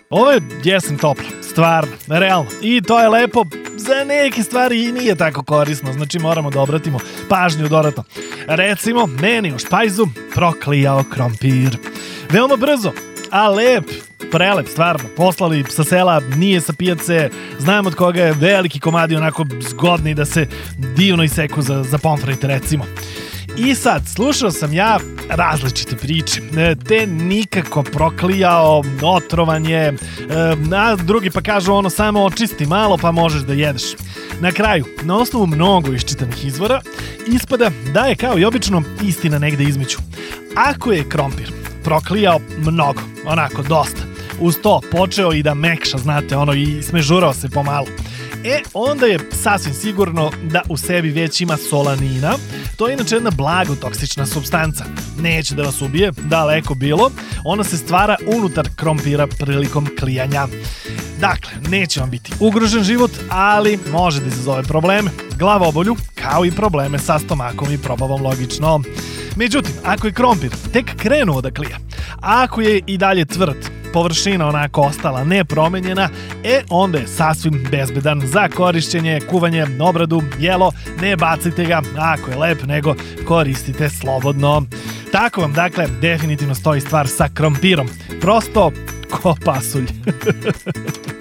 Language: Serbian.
Ovo je jesen topla, stvarno, realno. I to je lepo, za neke stvari i nije tako korisno, znači moramo da obratimo pažnju dodatno. Recimo, meni u špajzu proklijao krompir. Veoma brzo, a lep, prelep, stvarno. Poslali sa sela, nije sa pijace, znam od koga je, veliki komadi, onako zgodni da se divno iseku za pomfrite, recimo. I sad, slušao sam ja različite priče, te nikako proklijao, otrovanje, a drugi pa kažu ono samo očisti malo pa možeš da jedeš. Na kraju, na osnovu mnogo iščitanih izvora, ispada da je kao i obično istina negde između. Ako je krompir proklijao mnogo, onako dosta, uz to počeo i da mekša, znate, ono i smežurao se pomalo, onda je sasvim sigurno da u sebi već ima solanina. To je inače jedna blago toksična supstanca. Neće da vas ubije, daleko bilo. Ona se stvara unutar krompira prilikom klijanja. Dakle, neće vam biti ugrožen život, ali može da izazove probleme, glavobolju, kao i probleme sa stomakom i probavom, logično. Međutim, ako je krompir tek krenuo da klija, ako je i dalje tvrd, površina onako ostala nepromenjena, onda je sasvim bezbedan za korišćenje, kuvanje, obradu, jelo. Ne bacite ga ako je lep, nego koristite slobodno. Tako vam, dakle, definitivno stoji stvar sa krompirom. Prosto ko pasulj.